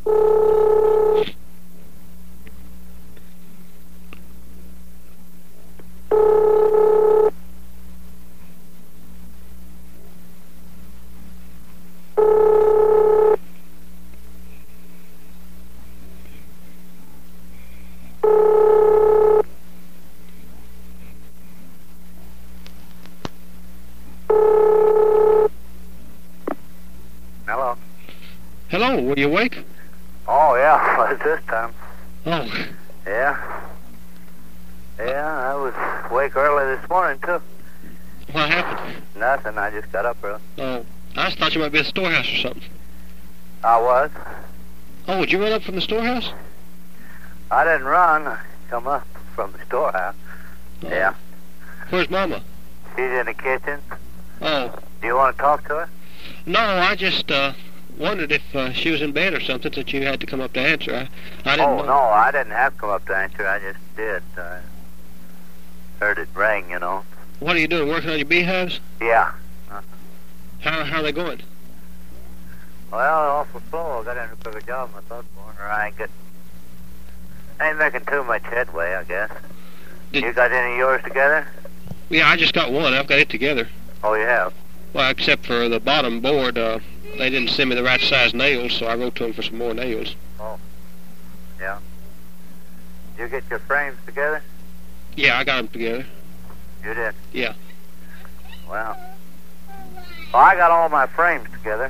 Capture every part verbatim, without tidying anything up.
Hello. Hello, were you awake? Oh, yeah, was this time. Oh. Yeah. Yeah, I was awake early this morning, too. What happened? Nothing, I just got up early. Oh, I just thought you might be at the storehouse or something. I was. Oh, did you run up from the storehouse? I didn't run. I come up from the storehouse. Oh. Yeah. Where's Mama? She's in the kitchen. Oh. Do you want to talk to her? No, I just uh, wondered if uh, she was in bed or something since you had to come up to answer. I, I didn't oh, know. no, I didn't have to come up to answer. I just did. I heard it ring, you know. What are you doing, working on your beehives? Yeah. Uh-huh. How, how are they going? Well, awful slow. I got in a bigger job than I thought for, or I ain't getting... I ain't making too much headway, I guess. Did, you got any of yours together? Yeah, I just got one. I've got it together. Oh, you have? Well, except for the bottom board, uh, they didn't send me the right size nails, so I wrote to them for some more nails. Oh, yeah. Did you get your frames together? Yeah, I got them together. You did? Yeah. Well, well I got all my frames together.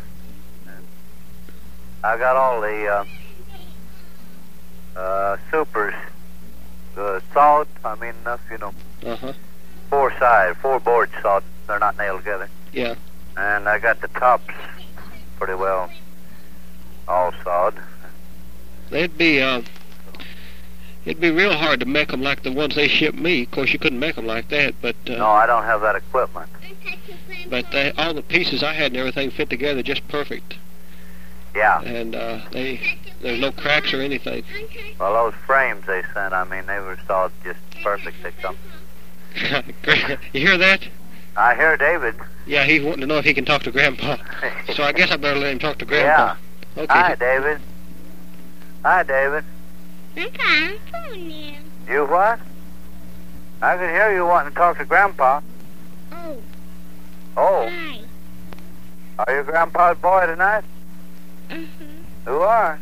I got all the uh, uh, supers, the sawed, I mean enough, you know. Uh-huh. Four side, four boards sawed. They're not nailed together. Yeah. And I got the tops pretty well all sawed. They'd be, uh, it'd be real hard to make them like the ones they shipped me. Of course, you couldn't make them like that, but... Uh, no, I don't have that equipment. But they, all the pieces I had and everything fit together just perfect. Yeah. And uh, they, there's no cracks or anything. Well, those frames they sent, I mean, they were sawed just perfect. They come. You hear that? I hear David. Yeah, he's wanting to know if he can talk to Grandpa. So I guess I better let him talk to Grandpa. Yeah. Okay. Hi, David. Hi, David. Okay, come on in. You what? I can hear you wanting to talk to Grandpa. Oh. Oh. Hi. Are you Grandpa's boy tonight? Mm-hmm. Who are?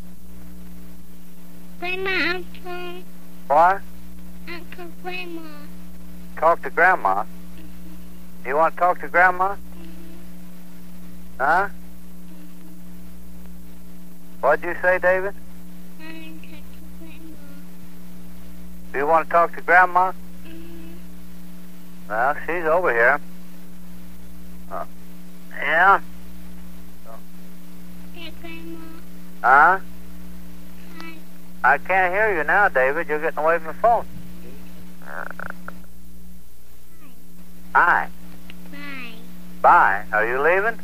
Grandma, Uncle. What? Uncle, Grandma. Talk to Grandma? Mm-hmm. You want to talk to Grandma? Mm-hmm. Huh? What'd you say, David? I want to talk to Grandma. Do you want to talk to Grandma? Mm-hmm. Well, she's over here. Uh, yeah? Yeah, Grandma. Huh? Hi. I can't hear you now, David. You're getting away from the phone. Hi. Bye. Bye. Are you leaving?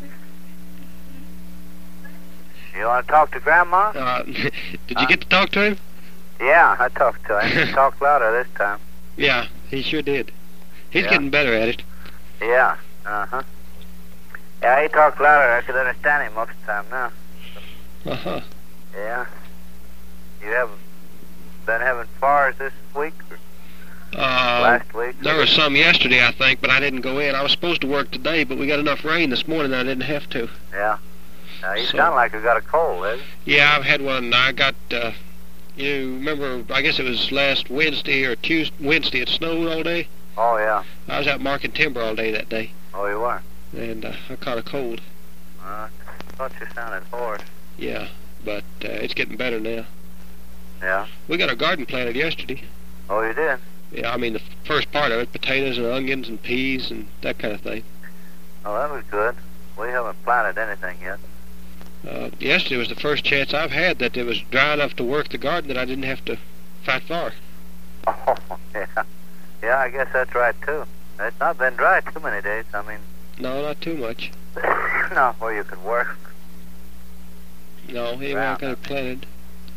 You want to talk to Grandma? Uh, did you get to talk to him? Yeah, I talked to him. He talked louder this time. Yeah, he sure did. He's Yeah. getting better at it. Yeah. Uh-huh. Yeah, he talked louder. I could understand him most of the time now. Uh-huh. Yeah. You haven't been having fires this week or Uh, last week? there was some yesterday, I think, but I didn't go in. I was supposed to work today, but we got enough rain this morning that I didn't have to. Yeah. Now, you So- sound like you got a cold, eh? Yeah, I've had one. I got, uh, you remember, I guess it was last Wednesday or Tuesday, Wednesday, it snowed all day. Oh, yeah. I was out marking timber all day that day, Oh, you were? and uh, I caught a cold. Uh, I thought you sounded hoarse. Yeah, but uh, it's getting better now. Yeah. We got our garden planted yesterday. Oh, you did? Yeah, I mean, the first part of it, potatoes and onions and peas and that kind of thing. Oh, that was good. We haven't planted anything yet. Uh, yesterday was the first chance I've had that it was dry enough to work the garden that I didn't have to fight fire. Oh, yeah. Yeah, I guess that's right, too. It's not been dry too many days. I mean, No, not too much. not where you can work. No, anyway, I Wow. got it planted.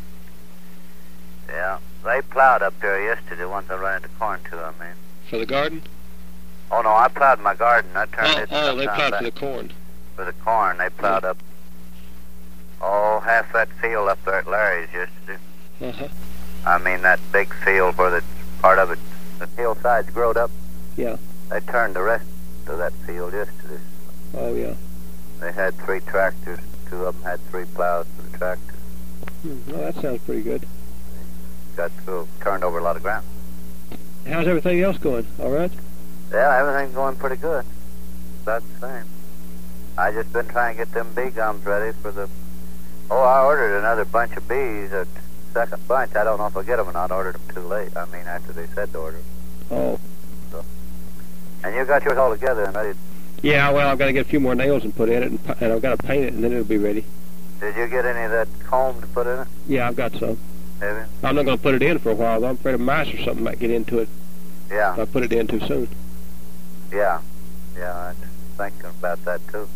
Yeah. They plowed up there yesterday, the ones I ran into corn to, I mean. For the garden? Oh, no, I plowed my garden. I turned Oh, it oh, they sometime plowed back. for the corn. For the corn, they plowed up. Oh, half that field up there at Larry's yesterday. Uh-huh. I mean, that big field where the part of it, the hillsides growed up. Yeah. They turned the rest of that field yesterday. Oh, yeah. They had three tractors. Two of them had three plows for the tractors. Hmm. Well, that sounds pretty good. Got through, turned over a lot of ground. How's everything else going? All right? Yeah, everything's going pretty good. About the same. I just been trying to get them bee gums ready for the... Oh, I ordered another bunch of bees, a second bunch. I don't know if I'll get them or not. I ordered them too late. I mean, after they said to order. Oh. So. And you got yours all together and ready. Yeah, well, I've got to get a few more nails and put in it, and, and I've got to paint it, and then it'll be ready. Did you get any of that comb to put in it? Yeah, I've got some. Have you? I'm not going to put it in for a while, though. I'm afraid a mouse or something might get into it Yeah. if I put it in too soon. Yeah. Yeah, I was thinking about that, too.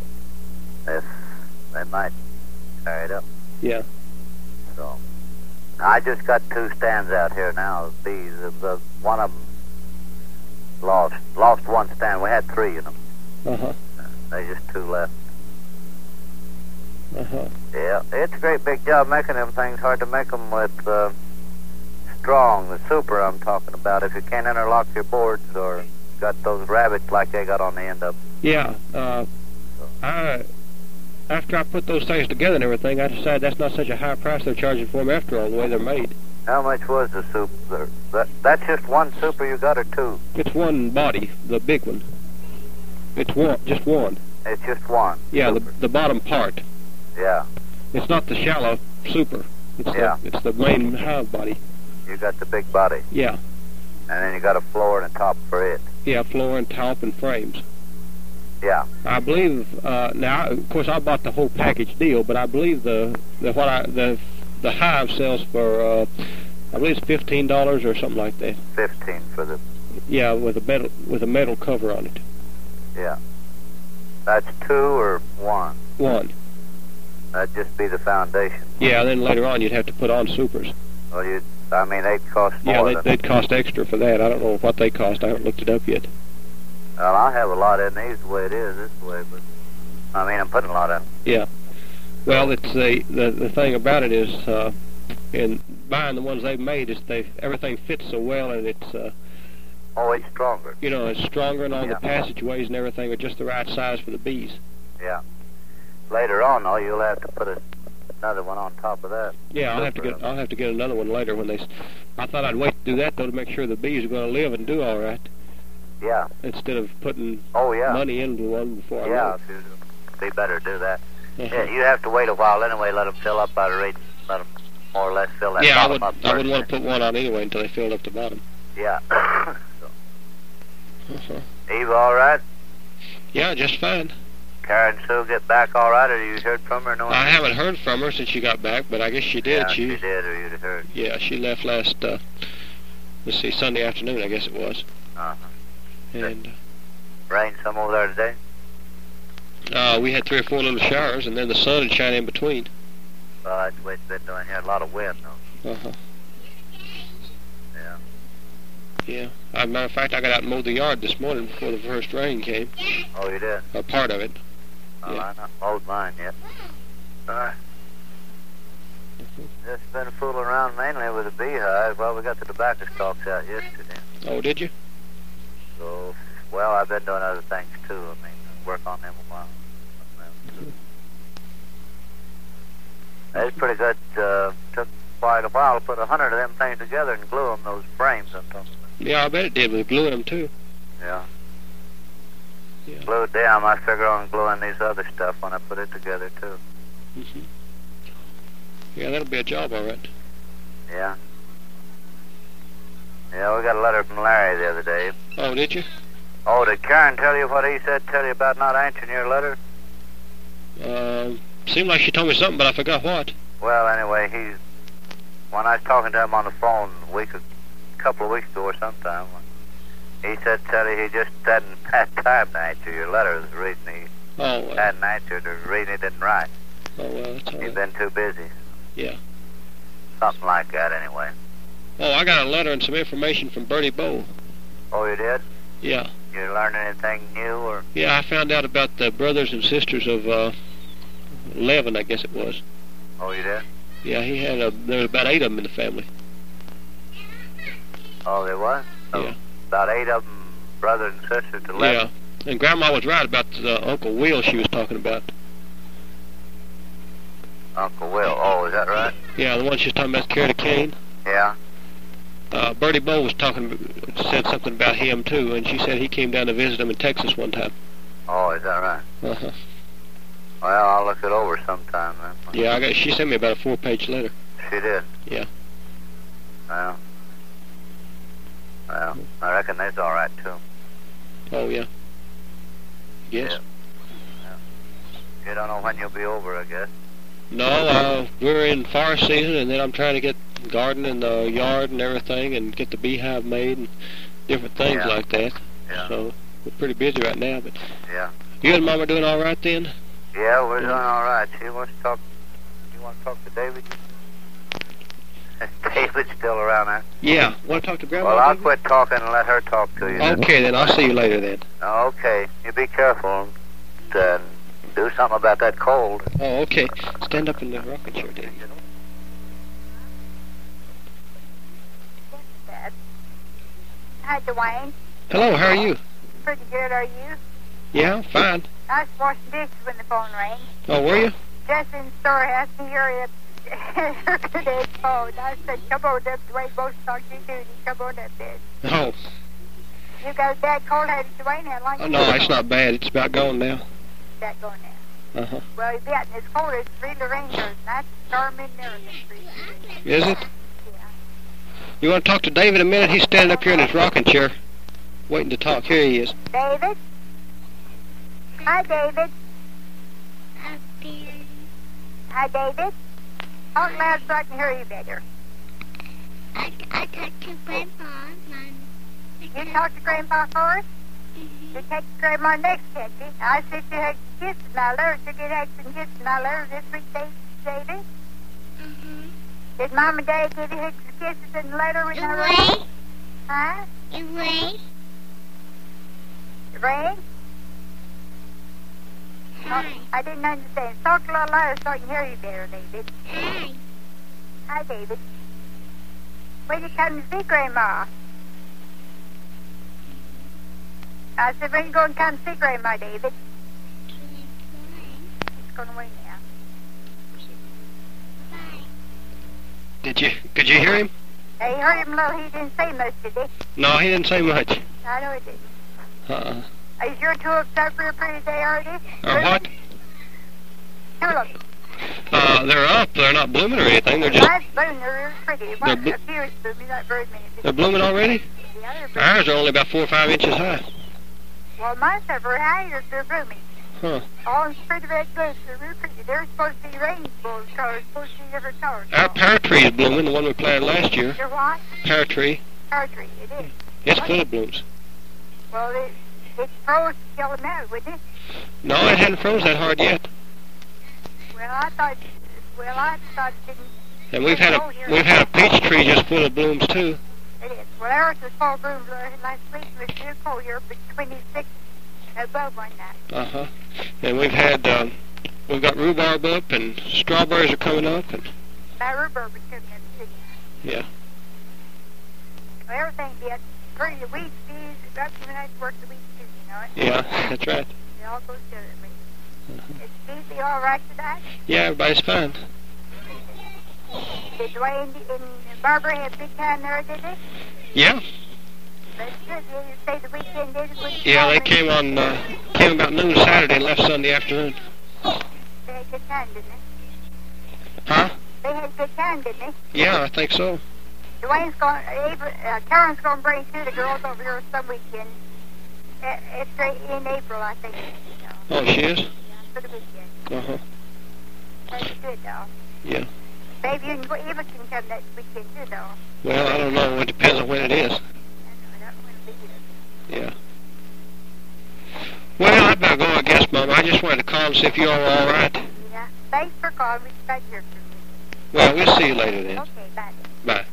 If they might tear it up. Yeah. So, I just got two stands out here now of bees. The, the, one of them lost lost one stand. We had three in them. Uh-huh. They just two left. Uh-huh. Yeah, it's a great big job making them things. Hard to make them with uh, strong, the super I'm talking about. If you can't interlock your boards or got those rabbits like they got on the end of them. Yeah. Uh, I, after I put those things together and everything, I decided that's not such a high price they're charging for them after all, the way they're made. How much was the soup? There? That, that's just one super you got or two? It's one body, the big one. It's one, just one. It's just one? Yeah, the, super. the bottom part. Yeah. It's not the shallow super. It's Yeah. the, it's the main hive body. You got the big body. Yeah. And then you got a floor and a top for it. Yeah, floor and top and frames. Yeah. I believe, uh, now, of course, I bought the whole package deal, but I believe the, the what I, the, the hive sells for, uh, I believe it's fifteen dollars or something like that. Fifteen for the... Yeah, with a metal, with a metal cover on it. Yeah. That's two or one? One. That'd just be the foundation. Yeah, then later on you'd have to put on supers. Well, you, I mean, they'd cost more Yeah, they'd, than... they'd cost extra for that. I don't know what they cost. I haven't looked it up yet. Well, I have a lot in these the way it is, this way, but... I mean, I'm putting a lot in. Yeah. Well, it's the, the, the thing about it is, uh, in buying the ones they've made, is they everything fits so well, and it's, uh, Oh, it's stronger. you know, it's stronger, and all Yeah. the passageways and everything are just the right size for the bees. Yeah. Later on, though, you'll have to put a, another one on top of that. Yeah, I'll have to get I'll have to get another one later when they. s- I thought I'd wait to do that though to make sure the bees are going to live and do all right Yeah. instead of putting Oh, yeah. money into one before I Yeah, know if you, be better to do that. it. Yeah, you have to wait a while anyway, let them fill up by the reading. Let them more or less fill that Yeah, I bottom would up I wouldn't first. want to put one on anyway until they filled up the bottom. Yeah. So, Uh-huh. Eva all right? Yeah, just fine. Karen Sue get back all right, or you heard from her? No one? I haven't heard from her since she got back, but I guess she did. Yeah, she, she did, or you'd have heard. yeah, she left last. Uh, let's see, Sunday afternoon, I guess it was. Uh-huh. And Rain some over there today? uh, we had three or four little showers, and then the sun had shine in between. Well, that's what it's been doing here. A lot of wind, though. Uh huh. Yeah. Yeah. As a matter of fact, I got out and mowed the yard this morning before the first rain came. Oh, you did? A part of it. Oh, Yeah. I not mowed mine yet. Uh, just been fooling around mainly with the beehive. Well, we got the tobacco stalks out yesterday. Oh, did you? So, well, I've been doing other things too. I mean, work on them a while. It's pretty good. Uh, took quite a while to put a hundred of them things together and glue them, those frames and something. Yeah, I bet it did with gluing them too. Yeah. Yeah. Glued down. I figure on gluing these other stuff when I put it together too. Mm-hmm. Yeah, that'll be a job, all right. Yeah. Yeah, we got a letter from Larry the other day. Oh, did you? Oh, did Karen tell you what he said, tell you about not answering your letter? Um, seemed like she told me something, but I forgot what. Well, anyway, he's... When I was talking to him on the phone a week, a couple of weeks ago or sometime, he said, tell you he just hadn't had time to answer your letter. The reason he Oh, uh, hadn't answered, the reason he didn't write. oh well, that's all He's right. been too busy. Yeah. Something like that, anyway. Oh, I got a letter and some information from Bertie Bowe. Oh, you did? Yeah. You learned anything new, or... Yeah, I found out about the brothers and sisters of uh, Levin, I guess it was. Oh, you did? Yeah, he had a, there was about eight of them in the family. Oh, there was? So Yeah. About eight of them, brother and sister to left. Yeah, and Grandma was right about the Uncle Will she was talking about. Uncle Will. Oh, is that right? Yeah, the one she was talking about carried a cane. Yeah. Uh, Bertie Bowe was talking, said something about him too, and she said he came down to visit him in Texas one time. Oh, is that right? Uh-huh. Well, I'll look it over sometime then. Yeah, I got. She sent me about a four-page letter. She did? Yeah. Well, well, I reckon that's all right, too. Oh, yeah. Yes. Yeah. Yeah. You don't know when you'll be over, I guess. No, uh, we're in forest season, and then I'm trying to get garden in the yard and everything, and get the beehive made and different things Yeah. like that. Yeah. So we're pretty busy right now. But Yeah. you and Mom are doing all right then? Yeah, we're Yeah. doing all right. She wants to talk. You want to talk to David? David's still around there. Yeah. Want to talk to Grandma? Well, I'll David? quit talking and let her talk to you. then. Okay, then I'll see you later then. Okay. You be careful and uh, do something about that cold. Oh, okay. Stand up in the rocking chair, David. Hi, Dwayne. Hello, how are you? Pretty good, are you? Yeah, fine. I was washing dishes when the phone rang. Oh, were you? Just in the store asked me here at today's phone. I said, come on up, Dwayne, both talk to duty. Come on up there. Oh, You got a bad cold, had it, Dwayne? How long oh you no, got it's it? not bad. It's about gone now. That going now. Uh-huh. Well, you've gotten as cold as really rain here. That's storm in there. Is it? Yeah. You want to talk to David a minute? He's standing up here in his rocking chair, waiting to talk. Here he is. David? Hi, David. Up there. Hi, David. Talk loud so I can hear you better. I, I talked to Grandpa. Mom. You talk to Grandpa first? Mm-hmm. You take Grandma next, can't you? I said you had kisses and I learned to get hugs and kisses and I learned this week, David. Mm-hmm. Did Mom and Dad give you hugs and kisses and letter when You I wait. wrote? Huh? You wait. Rain? Hi. I didn't understand. Talk a little louder so I can hear you better, David. Hi. Hi, David. When you come to see Grandma? I said, when you going to come see Grandma, David? It's going away now. Bye. Did you? Could you hear him? Hey, you heard him a little. He didn't say much, did he? No, he didn't say much. I know he didn't. Uh-uh. Is your tulips up for a pretty day already? Or what? Tulips. Uh, they're up. They're not blooming or anything. They're just Mine's blooming. They're really pretty. They're One, blo- a few is blooming, not very many. they're blooming already. Yeah, they're blooming. Ours are only about four or five inches high. Well, mine's not very high. They're, they're blooming. Huh. All in pretty red blooms. They're really pretty. They're supposed to be rainbow colors. Supposed to be different colors. Our pear tree is blooming, the one we planted last year. Your what? Pear tree. Pear tree. It is. It's full of blooms. Well, it, it froze to kill them out, wouldn't it? No, it hadn't froze that hard yet. Well, I thought. Well, I thought it didn't. And we've had a we've had a peach tree just full of blooms too. It is. Well, ours was full of blooms last week. It was real cold here, but twenty-six above one night. Uh huh. And we've had um, we've got rhubarb up and strawberries are coming up and That rhubarb was coming in the city. yeah. Well, everything be pretty. The wheat, peas, that's when I work the wheat too, you know it? Yeah, that's right. It all goes together. Uh-huh. Is Stevie all right tonight? Yeah, everybody's fine. Did Dwayne and Barbara have a big time there, did they? Yeah. That's good. You say the weekend did it? When you Yeah, they called came on uh, came about noon Saturday and left Sunday afternoon. They had a good time, didn't they? Huh? They had a good time, didn't they? Yeah, I think so. Dwayne's going, Ava, uh, Karen's going to bring two of the girls over here some weekend. Uh, it's right in April, I think. You know, Oh, she is? yeah, for the weekend. Uh-huh. That's good, though. Yeah. Maybe you and Eva can come next weekend, too, though. Well, I don't know. It depends on when it is. I know, that wouldn't be good. Yeah. Well, I better go, I guess, Mom. I just wanted to call and see if you all were all right. Yeah. Thanks for calling. We expect to hear from you. Well, we'll see you later then. Okay, bye. Bye.